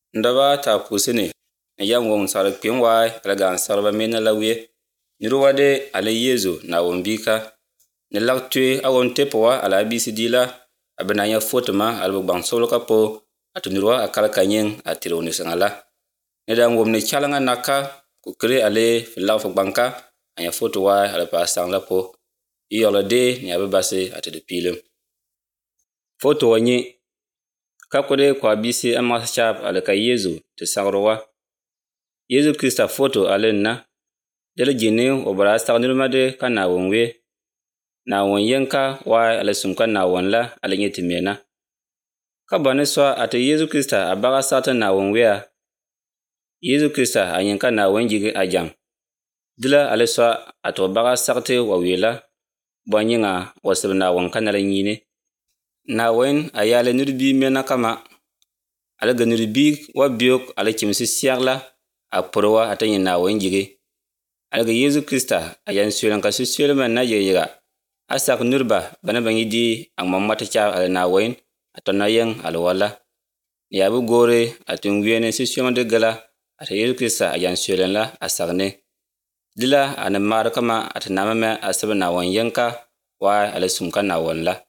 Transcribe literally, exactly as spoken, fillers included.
ndaba ta pusini ya ngong sar kwenwa ala gan sarba mena lawe nirwa de ala yezu na wombika ne laktwe awon tepwa ala bisi dila abana ya fotoma albu bang solo kapo atunirwa akala kanyen atiro ni sangala ne da ngom ne chalanga naka ku kre ale filaw fo banka anya foto wa ala pa sangla po yola de ni abase atede pilem foto wanyi kakode kwa bisi ama chap ala ka yezu te sagrowa yezu krista foto alenna dele jini obara sagnirmade kana wonwe na won yenka wa ala sunka na won la ala nyeti mena ka bane so ate yezu krista abaga sata na wonwe a yezu krista anyenka na won jige ajam dila ala so ato baga sakte wa wela bonyinga wasibna won kanala nyine na won ayale nirbi mena kama ala ganirbi wa biok ala kimsi siagla a porwa atanye na won jige alga yezu krista ayan sulan ka sulan man na yega asak nurba bana bangi di ang mamata cha ala na won atona yang ala wala ya bu gore atun wiene sulan de gala ata yezu krista ayan sulan la asagne dila ana mar kama atana ma asaba na won yanka wa ala sumka na won la